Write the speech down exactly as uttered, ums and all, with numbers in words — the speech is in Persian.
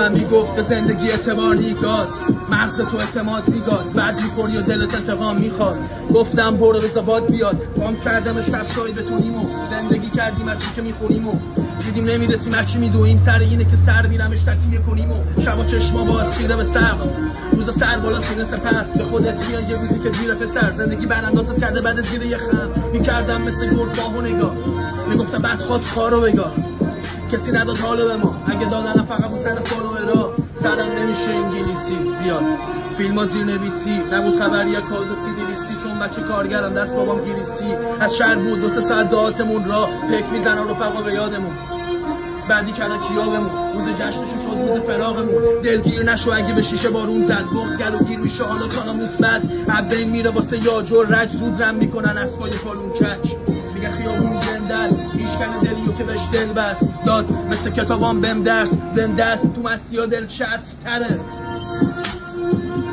من میگفت به زندگی اعتبار نیگاد، مغز تو اعتماد میگاد، بعد میخوری و دلت انتقام میخواد. گفتم برو بزا باد بیاد، پام کردمش کفشایی بتونیم و زندگی کردیم هرچی که میخوریم و دیدیم نمیرسیم هرچی میدویم. سر اینه که سر میرمش تکیه کنیم و شبا چشما باز خیره به سقف، روزا سر بالا سینه سپر به خودت بیان یه روزی که دیره پسر. زندگی براندازت کرده بعد زیر یه خم میکردم مثل گرد باهو نگاه، میگفتم بعد خود کارو بگاه. کسی نداد حالو به ما، اگه دادنم فقط بود سر فالوورا. سرم نمیشه انگلیسی زیاد، فیلم ها زیر نویسی نبود خبری یا کاد و سیدی لیستی، چون بچه کارگرم دست بابام گریستی. از شهر بود دو سه ساعت دعاتمون را پک میزنن رفقا به یادمون، بعدی کنا کیابمون روز جشنشو شد روز فراغمون. دلگیر نشو اگه به شیشه بارون زد، بغض گلوگیر میشه حالا کانا مثبت. عبین میره واسه یاجر رج، زود رم میکنن اسبای پالون کچ. میگه خیابون زنده است، ایشکن دلیو که بهش دل بست داد، مثل کتابام بهم درس زنده است. تو مستی ها دل چسب تره.